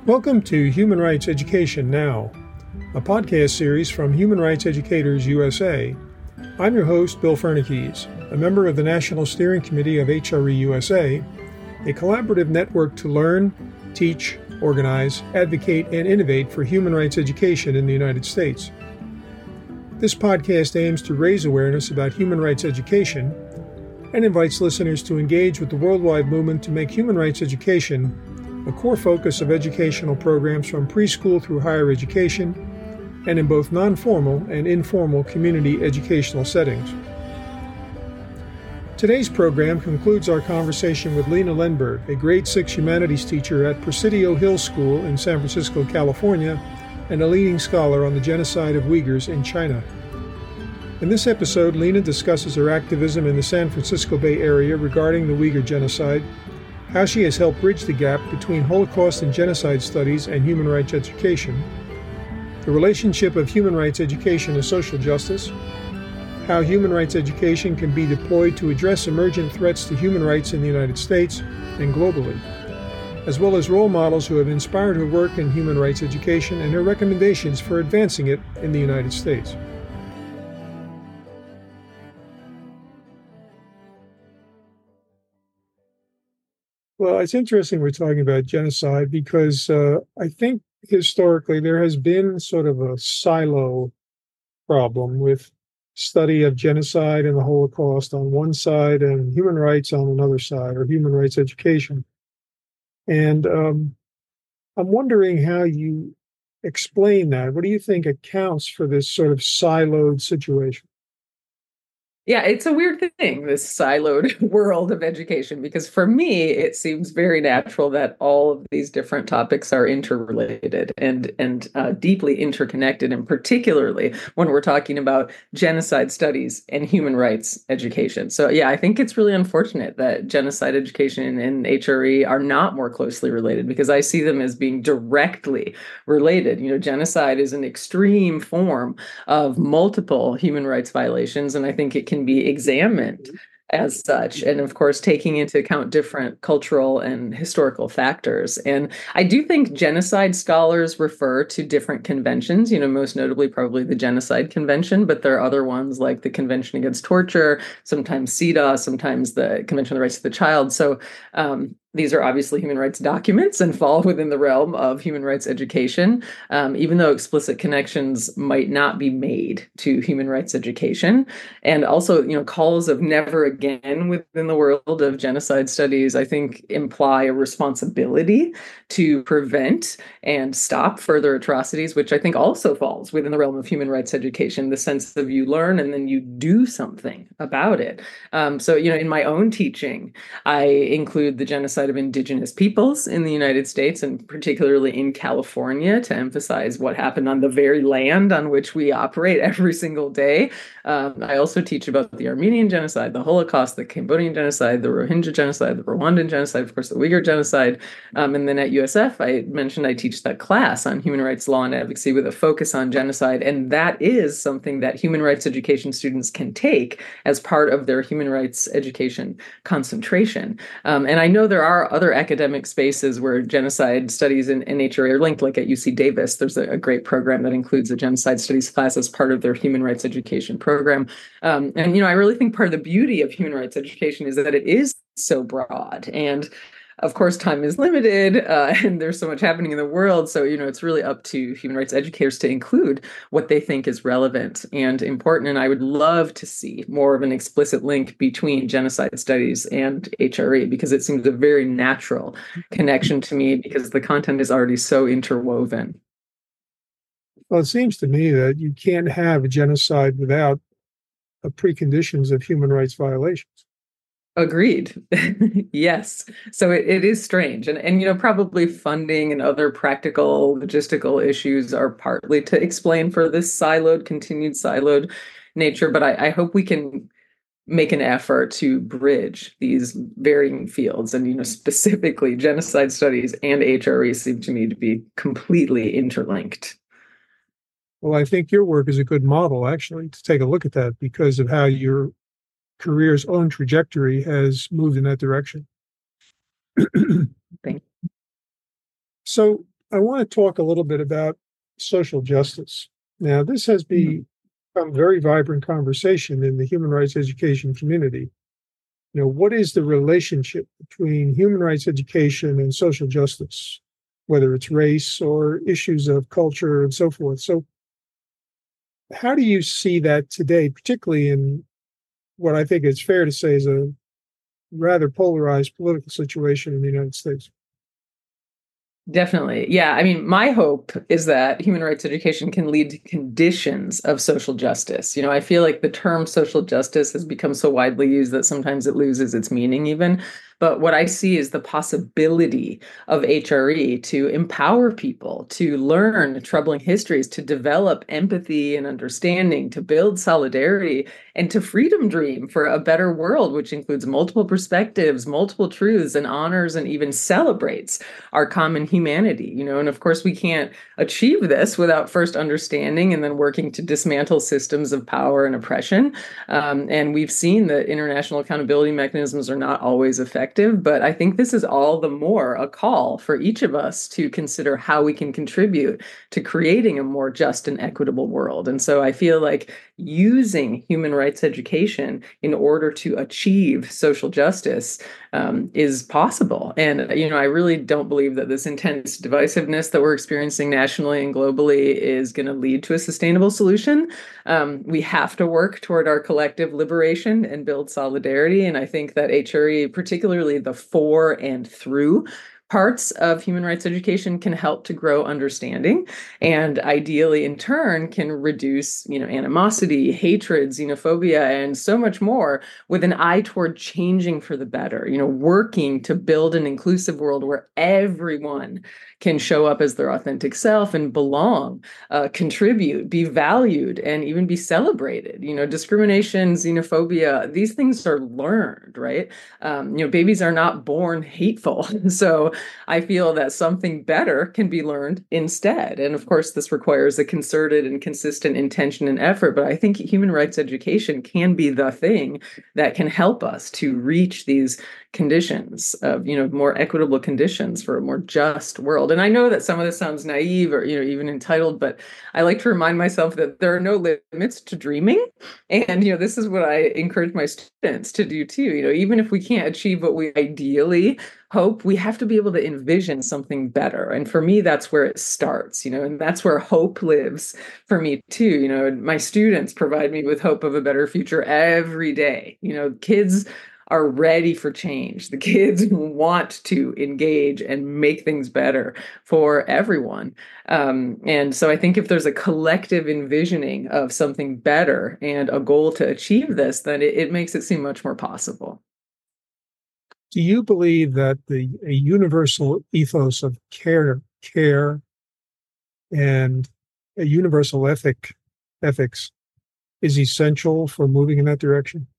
Welcome to Human Rights Education Now, a podcast series from Human Rights Educators USA. I'm your host, Bill Fernikes, a member of the National Steering Committee of HRE USA, a collaborative network to learn, teach, organize, advocate, and innovate for human rights education in the United States. This podcast aims to raise awareness about human rights education and invites listeners to engage with the worldwide movement to make human rights education a core focus of educational programs from preschool through higher education and in both non-formal and informal community educational settings. Today's program concludes our conversation with Lena Lenberg, a grade 6 humanities teacher at Presidio Hill School in San Francisco, California, and a leading scholar on the genocide of Uyghurs in China. In this episode, Lena discusses her activism in the San Francisco Bay Area regarding the Uyghur genocide, how she has helped bridge the gap between Holocaust and genocide studies and human rights education, the relationship of human rights education to social justice, how human rights education can be deployed to address emergent threats to human rights in the United States and globally, as well as role models who have inspired her work in human rights education and her recommendations for advancing it in the United States. Well, it's interesting we're talking about genocide because I think historically there has been sort of a silo problem with study of genocide and the Holocaust on one side and human rights on another side, or human rights education. And I'm wondering how you explain that. What do you think accounts for this sort of siloed situation? Yeah, it's a weird thing, this siloed world of education, because for me, it seems very natural that all of these different topics are interrelated and deeply interconnected, and particularly when we're talking about genocide studies and human rights education. So yeah, I think it's really unfortunate that genocide education and HRE are not more closely related, because I see them as being directly related. You know, genocide is an extreme form of multiple human rights violations, and I think it can be examined as such, and of course taking into account different cultural and historical factors. And I do think genocide scholars refer to different conventions, you know, most notably probably the Genocide Convention, but there are other ones like the Convention Against Torture, sometimes CEDAW, sometimes the Convention on the Rights of the Child. So these are obviously human rights documents and fall within the realm of human rights education, even though explicit connections might not be made to human rights education. And also, you know, calls of never again within the world of genocide studies, I think, imply a responsibility to prevent and stop further atrocities, which I think also falls within the realm of human rights education, the sense of you learn and then you do something about it. So, you know, in my own teaching, I include the genocide of indigenous peoples in the United States, and particularly in California, to emphasize what happened on the very land on which we operate every single day. I also teach about the Armenian genocide, the Holocaust, the Cambodian genocide, the Rohingya genocide, the Rwandan genocide, of course, the Uyghur genocide. And then at USF, I mentioned I teach that class on human rights law and advocacy with a focus on genocide. And that is something that human rights education students can take as part of their human rights education concentration. And I know there are other academic spaces where genocide studies and HRE are linked, like at UC Davis. There's a great program that includes a genocide studies class as part of their human rights education program. And, you know, I really think part of the beauty of human rights education is that it is so broad. And of course, time is limited, and there's so much happening in the world. So, you know, it's really up to human rights educators to include what they think is relevant and important. And I would love to see more of an explicit link between genocide studies and HRE, because it seems a very natural connection to me, because the content is already so interwoven. Well, it seems to me that you can't have a genocide without preconditions of human rights violations. Agreed. Yes. So it is strange. And, you know, probably funding and other practical logistical issues are partly to explain for this continued siloed nature. But I hope we can make an effort to bridge these varying fields. And, you know, specifically genocide studies and HRE seem to me to be completely interlinked. Well, I think your work is a good model, actually, to take a look at that because of how your career's own trajectory has moved in that direction. Thank you. So I want to talk a little bit about social justice. Now, this has Mhm. become a very vibrant conversation in the human rights education community. What is the relationship between human rights education and social justice, whether it's race or issues of culture and so forth? So, how do you see that today, particularly in what I think it's fair to say is a rather polarized political situation in the United States? Definitely. Yeah. I mean, my hope is that human rights education can lead to conditions of social justice. I feel like the term social justice has become so widely used that sometimes it loses its meaning, even. But what I see is the possibility of HRE to empower people to learn troubling histories, to develop empathy and understanding, to build solidarity, and to freedom dream for a better world, which includes multiple perspectives, multiple truths, and honors and even celebrates our common humanity, and of course we can't achieve this without first understanding and then working to dismantle systems of power and oppression. And we've seen that international accountability mechanisms are not always effective, but I think this is all the more a call for each of us to consider how we can contribute to creating a more just and equitable world. And so I feel like using human rights education in order to achieve social justice is possible. And, I really don't believe that this intense divisiveness that we're experiencing nationally and globally is going to lead to a sustainable solution. We have to work toward our collective liberation and build solidarity. And I think that HRE, particularly the for and through parts of human rights education, can help to grow understanding, and ideally in turn can reduce animosity, hatred, xenophobia, and so much more, with an eye toward changing for the better, working to build an inclusive world where everyone can show up as their authentic self and belong, contribute, be valued, and even be celebrated. Discrimination, xenophobia, these things are learned, right? Babies are not born hateful. So I feel that something better can be learned instead. And of course, this requires a concerted and consistent intention and effort. But I think human rights education can be the thing that can help us to reach these conditions of, more equitable conditions for a more just world. And I know that some of this sounds naive or, even entitled, but I like to remind myself that there are no limits to dreaming. And, this is what I encourage my students to do too. Even if we can't achieve what we ideally hope, we have to be able to envision something better. And for me, that's where it starts, and that's where hope lives for me too. My students provide me with hope of a better future every day. Kids are ready for change. The kids want to engage and make things better for everyone. And so I think if there's a collective envisioning of something better and a goal to achieve this, then it makes it seem much more possible. Do you believe that a universal ethos of care, and a universal ethics is essential for moving in that direction?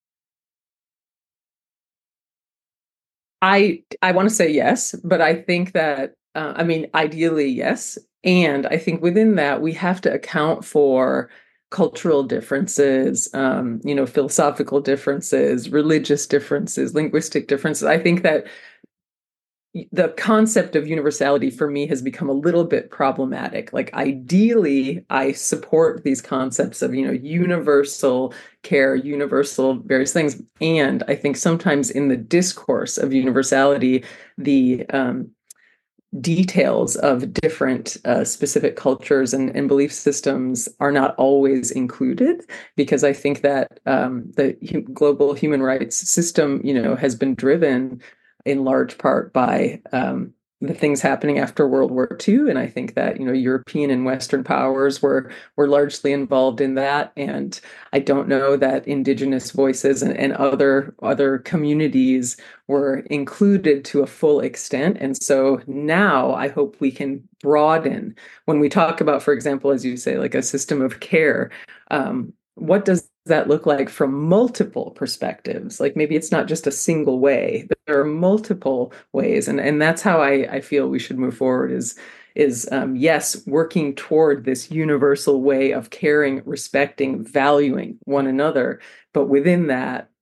I want to say yes, but I think that I mean, ideally yes, and I think within that we have to account for cultural differences, philosophical differences, religious differences, linguistic differences. I think that the concept of universality for me has become a little bit problematic. Like ideally, I support these concepts of, universal care, universal various things. And I think sometimes in the discourse of universality, the details of different specific cultures and belief systems are not always included, because I think that the global human rights system, has been driven in large part by the things happening after World War II. And I think that, European and Western powers were largely involved in that. And I don't know that Indigenous voices and other communities were included to a full extent. And so now I hope we can broaden when we talk about, for example, as you say, like a system of care. What does that look like from multiple perspectives? Like maybe it's not just a single way, but there are multiple ways. And that's how I feel we should move forward is yes, working toward this universal way of caring, respecting, valuing one another. But within that,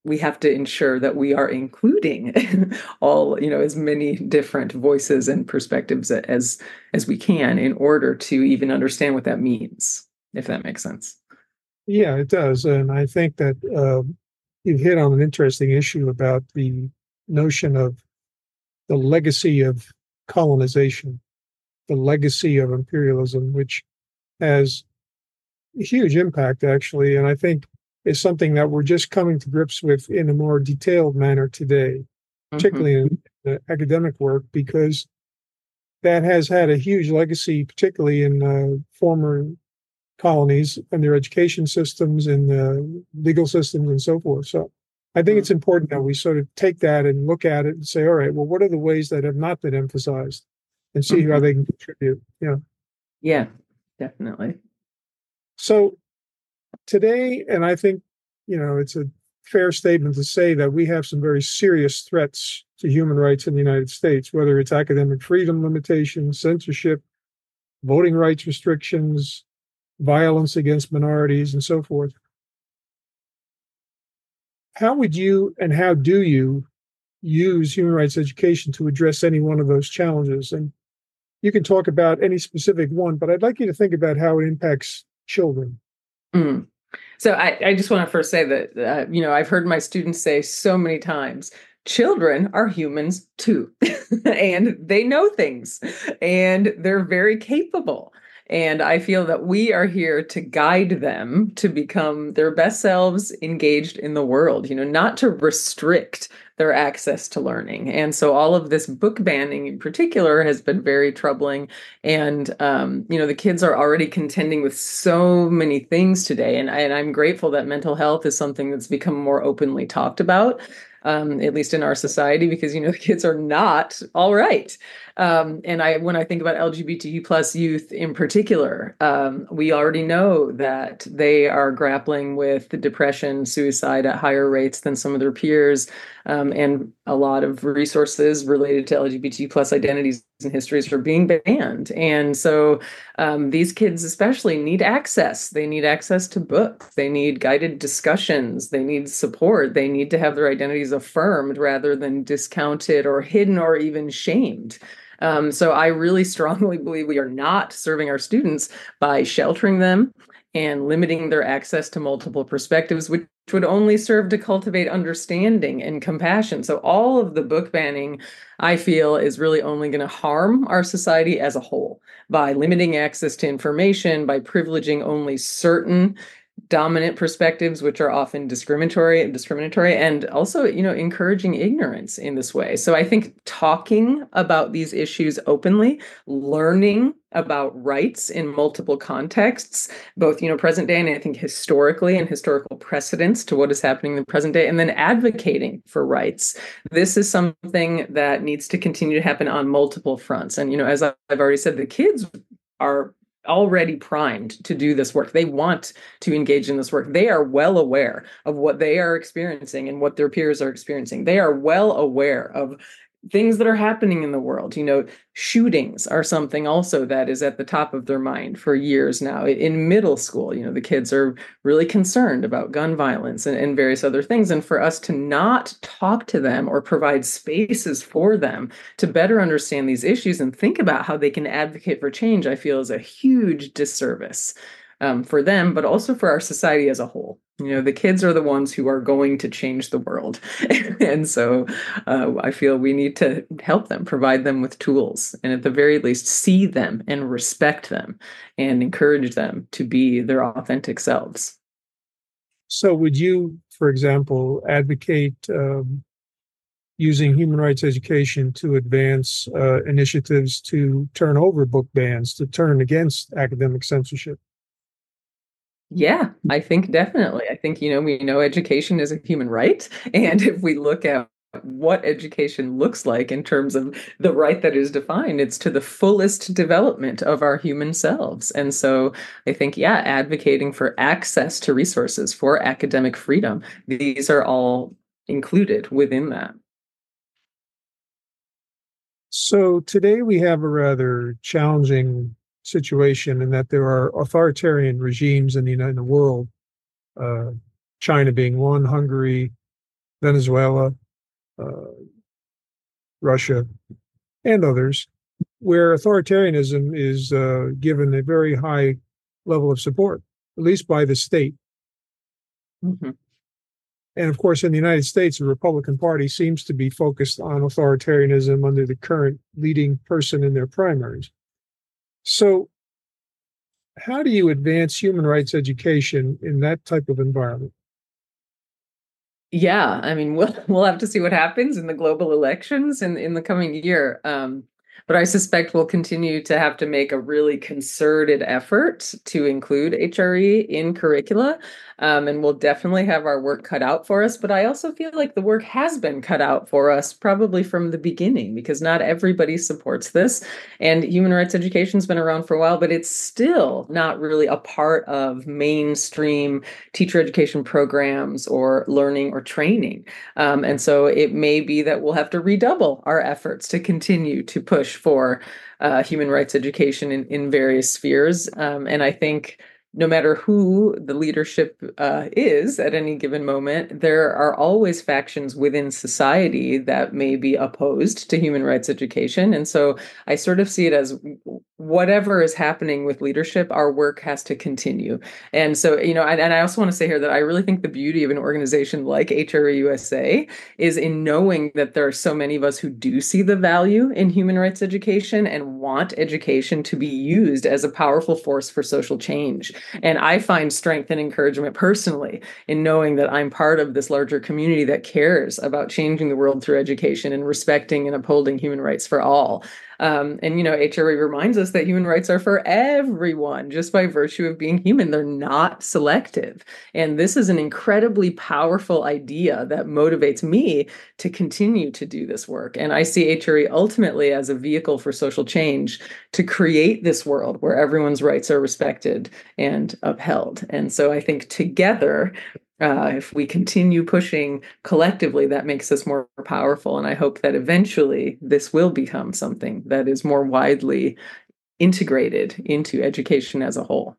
we have to ensure that we are including all, as many different voices and perspectives as we can in order to even understand what that means, if that makes sense. Yeah, it does. And I think that you've hit on an interesting issue about the notion of the legacy of colonization, the legacy of imperialism, which has a huge impact, actually. And I think is something that we're just coming to grips with in a more detailed manner today, particularly in the academic work, because that has had a huge legacy, particularly in former colonies and their education systems and legal systems and so forth. So I think it's important that we sort of take that and look at it and say, all right, well, what are the ways that have not been emphasized and see how they can contribute? Yeah, definitely. So today, and I think, it's a fair statement to say that we have some very serious threats to human rights in the United States, whether it's academic freedom limitations, censorship, voting rights restrictions, violence against minorities, and so forth. How would you and how do you use human rights education to address any one of those challenges? And you can talk about any specific one, but I'd like you to think about how it impacts children. Mm. So I just want to first say that, I've heard my students say so many times, children are humans too, and they know things, and they're very capable. And I feel that we are here to guide them to become their best selves engaged in the world, not to restrict their access to learning. And so all of this book banning in particular has been very troubling. And, the kids are already contending with so many things today. And I'm grateful that mental health is something that's become more openly talked about. At least in our society, because, the kids are not all right. And when I think about LGBTQ plus youth in particular, we already know that they are grappling with depression, suicide at higher rates than some of their peers. And a lot of resources related to LGBT plus identities and histories are being banned. And so these kids especially need access. They need access to books. They need guided discussions. They need support. They need to have their identities affirmed rather than discounted or hidden or even shamed. So I really strongly believe we are not serving our students by sheltering them and limiting their access to multiple perspectives, which would only serve to cultivate understanding and compassion. So all of the book banning, I feel, is really only going to harm our society as a whole by limiting access to information, by privileging only certain dominant perspectives, which are often discriminatory, and also, encouraging ignorance in this way. So I think talking about these issues openly, learning about rights in multiple contexts, both, present day and I think historically and historical precedents to what is happening in the present day, and then advocating for rights. This is something that needs to continue to happen on multiple fronts. And, as I've already said, the kids are already primed to do this work. They want to engage in this work. They are well aware of what they are experiencing and what their peers are experiencing. They are well aware of things that are happening in the world. Shootings are something also that is at the top of their mind for years now. In middle school, the kids are really concerned about gun violence and various other things. And for us to not talk to them or provide spaces for them to better understand these issues and think about how they can advocate for change, I feel is a huge disservice for them, but also for our society as a whole. The kids are the ones who are going to change the world. And so I feel we need to help them, provide them with tools, and at the very least, see them and respect them and encourage them to be their authentic selves. So would you, for example, advocate using human rights education to advance initiatives to turn over book bans, to turn against academic censorship? Yeah, I think definitely. I think, we know education is a human right. And if we look at what education looks like in terms of the right that is defined, it's to the fullest development of our human selves. And so I think, advocating for access to resources, for academic freedom, these are all included within that. So today we have a rather challenging situation in that there are authoritarian regimes in the world, China being one, Hungary, Venezuela, uh, Russia, and others, where authoritarianism is given a very high level of support, at least by the state. Mhm. And of course, in the United States, the Republican Party seems to be focused on authoritarianism under the current leading person in their primaries. So, how do you advance human rights education in that type of environment? Yeah, I mean, we'll have to see what happens in the global elections in the coming year. But I suspect we'll continue to have to make a really concerted effort to include HRE in curricula. And we'll definitely have our work cut out for us. But I also feel like the work has been cut out for us probably from the beginning because not everybody supports this. And human rights education's been around for a while, but it's still not really a part of mainstream teacher education programs or learning or training. And so it may be that we'll have to redouble our efforts to continue to push for human rights education in various spheres. And I think no matter who the leadership is at any given moment, there are always factions within society that may be opposed to human rights education. And so I sort of see it as whatever is happening with leadership, our work has to continue. And so, and I also want to say here that I really think the beauty of an organization like HRE USA is in knowing that there are so many of us who do see the value in human rights education and want education to be used as a powerful force for social change. And I find strength and encouragement personally in knowing that I'm part of this larger community that cares about changing the world through education and respecting and upholding human rights for all. And HRE reminds us that human rights are for everyone just by virtue of being human. They're not selective. And this is an incredibly powerful idea that motivates me to continue to do this work. And I see HRE ultimately as a vehicle for social change to create this world where everyone's rights are respected and upheld. And so I think together, if we continue pushing collectively, that makes us more powerful. And I hope that eventually this will become something that is more widely integrated into education as a whole.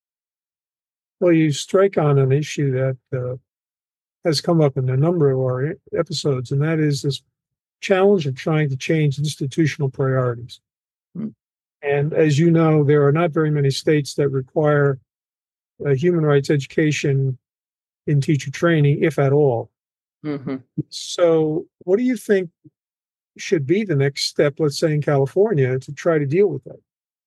Well, you strike on an issue that has come up in a number of our episodes, and that is this challenge of trying to change institutional priorities. Mm. And as you know, there are not very many states that require human rights education in teacher training, if at all. Mm-hmm. So, what do you think should be the next step, let's say in California, to try to deal with that?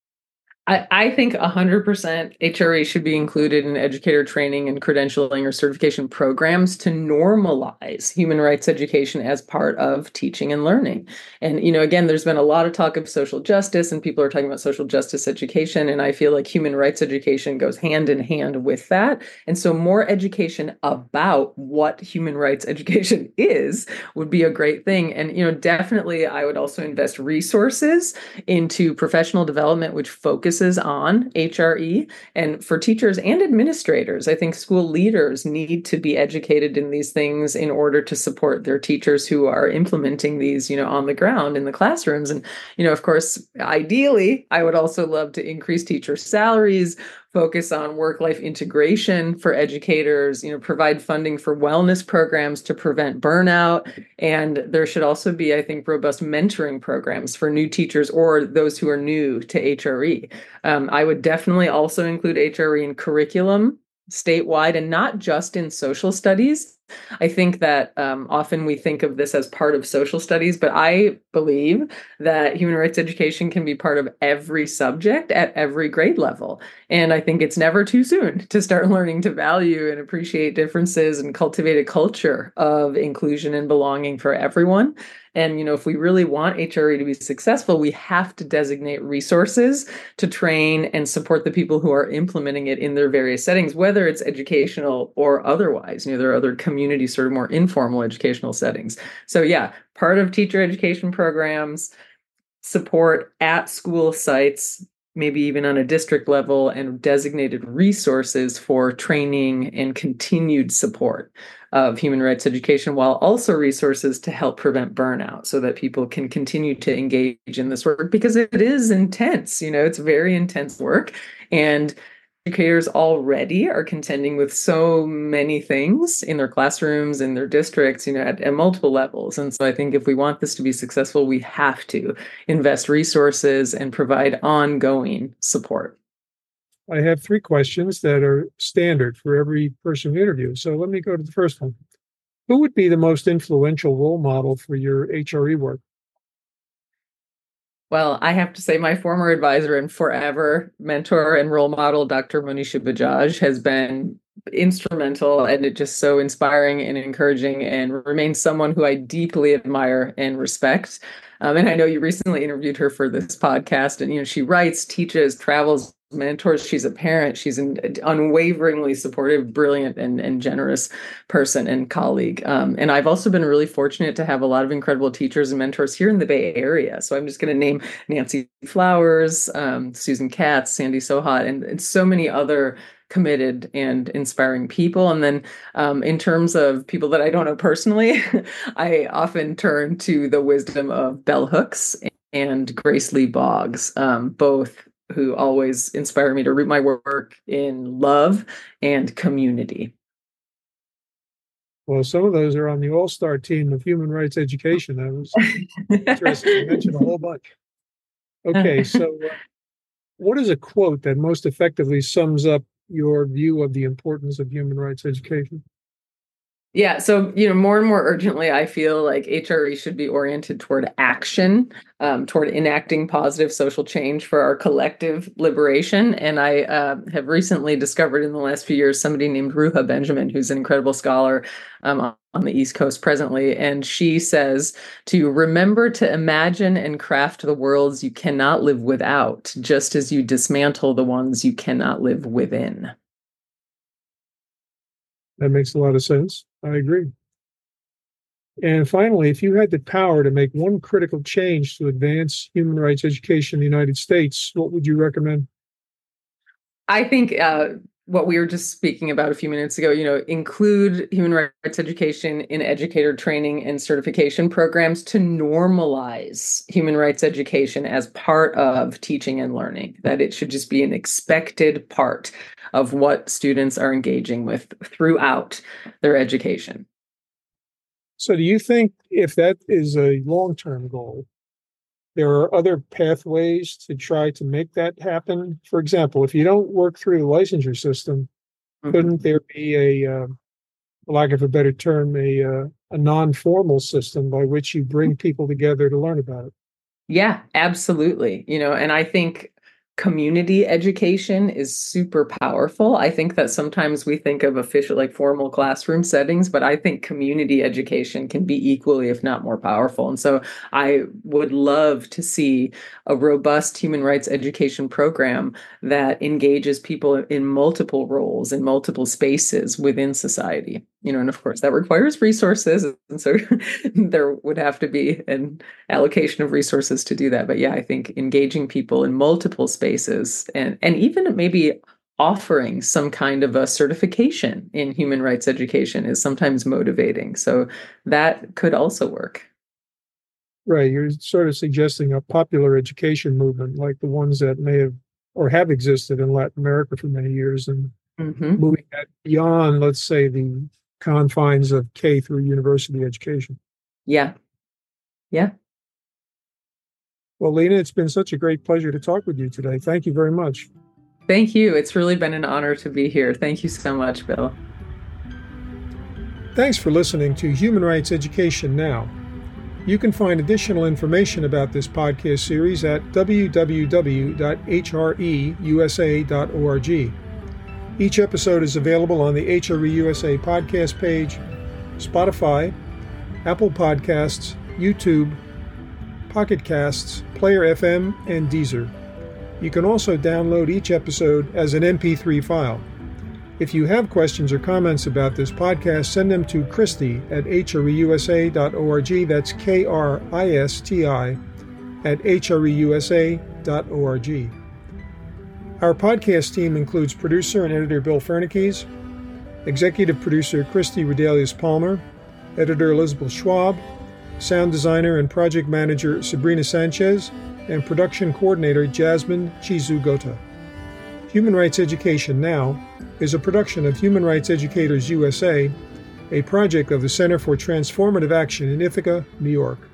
I think 100% HRE should be included in educator training and credentialing or certification programs to normalize human rights education as part of teaching and learning. And, again, there's been a lot of talk of social justice and people are talking about social justice education. And I feel like human rights education goes hand in hand with that. And so more education about what human rights education is would be a great thing. And, definitely I would also invest resources into professional development, which focuses on HRE. And for teachers and administrators, I think school leaders need to be educated in these things in order to support their teachers who are implementing these, on the ground in the classrooms. And, of course, ideally, I would also love to increase teacher salaries, focus on work-life integration for educators, provide funding for wellness programs to prevent burnout. And there should also be, I think, robust mentoring programs for new teachers or those who are new to HRE. I would definitely also include HRE in curriculum statewide and not just in social studies. I think that often we think of this as part of social studies, but I believe that human rights education can be part of every subject at every grade level. And I think it's never too soon to start learning to value and appreciate differences and cultivate a culture of inclusion and belonging for everyone. And, if we really want HRE to be successful, we have to designate resources to train and support the people who are implementing it in their various settings, whether it's educational or otherwise. There are other community, sort of more informal educational settings. So yeah, part of teacher education programs, support at school sites, maybe even on a district level, and designated resources for training and continued support of human rights education, while also resources to help prevent burnout so that people can continue to engage in this work because it is intense. It's very intense work. And educators already are contending with so many things in their classrooms, in their districts, at multiple levels. And so I think if we want this to be successful, we have to invest resources and provide ongoing support. I have 3 questions that are standard for every person we interview. So let me go to the first one. Who would be the most influential role model for your HRE work? Well, I have to say my former advisor and forever mentor and role model, Dr. Monisha Bajaj, has been instrumental, and it just so inspiring and encouraging, and remains someone who I deeply admire and respect. And I know you recently interviewed her for this podcast, and she writes, teaches, travels, mentors. She's a parent. She's an unwaveringly supportive, brilliant, and generous person and colleague. And I've also been really fortunate to have a lot of incredible teachers and mentors here in the Bay Area. So I'm just going to name Nancy Flowers, Susan Katz, Sandy Sohat, and so many other committed and inspiring people. And then in terms of people that I don't know personally, I often turn to the wisdom of Bell Hooks and Grace Lee Boggs, both who always inspire me to root my work in love and community. Well, some of those are on the all-star team of human rights education. That was interesting. You mentioned a whole bunch. Okay, so what is a quote that most effectively sums up your view of the importance of human rights education? Yeah. So, more and more urgently, I feel like HRE should be oriented toward action, toward enacting positive social change for our collective liberation. And I have recently discovered in the last few years somebody named Ruha Benjamin, who's an incredible scholar on the East Coast presently. And she says to remember to imagine and craft the worlds you cannot live without, just as you dismantle the ones you cannot live within. That makes a lot of sense. I agree. And finally, if you had the power to make one critical change to advance human rights education in the United States, what would you recommend? I think what we were just speaking about a few minutes ago, include human rights education in educator training and certification programs to normalize human rights education as part of teaching and learning, that it should just be an expected part of what students are engaging with throughout their education. So do you think if that is a long-term goal, there are other pathways to try to make that happen? For example, if you don't work through the licensure system, couldn't there be for lack of a better term, a non-formal system by which you bring people together to learn about it? Yeah, absolutely. And I think community education is super powerful. I think that sometimes we think of official, like formal classroom settings, but I think community education can be equally, if not more powerful. And so I would love to see a robust human rights education program that engages people in multiple roles, in multiple spaces within society. And of course that requires resources. And so there would have to be an allocation of resources to do that. But yeah, I think engaging people in multiple spaces and even maybe offering some kind of a certification in human rights education is sometimes motivating. So that could also work. Right. You're sort of suggesting a popular education movement like the ones that may have or have existed in Latin America for many years, and moving that beyond, let's say, the confines of K through university education. Yeah. Yeah. Well, Lena, it's been such a great pleasure to talk with you today. Thank you very much. Thank you. It's really been an honor to be here. Thank you so much, Bill. Thanks for listening to Human Rights Education Now. You can find additional information about this podcast series at www.hreusa.org. Each episode is available on the HRE USA podcast page, Spotify, Apple Podcasts, YouTube, Pocket Casts, Player FM, and Deezer. You can also download each episode as an MP3 file. If you have questions or comments about this podcast, send them to Christy at hreusa.org. That's KRISTI at hreusa.org. Our podcast team includes producer and editor Bill Fernikes, executive producer Christy Redelius Palmer, editor Elizabeth Schwab, sound designer and project manager Sabrina Sanchez, and production coordinator Jasmine Chizu Gota. Human Rights Education Now is a production of Human Rights Educators USA, a project of the Center for Transformative Action in Ithaca, New York.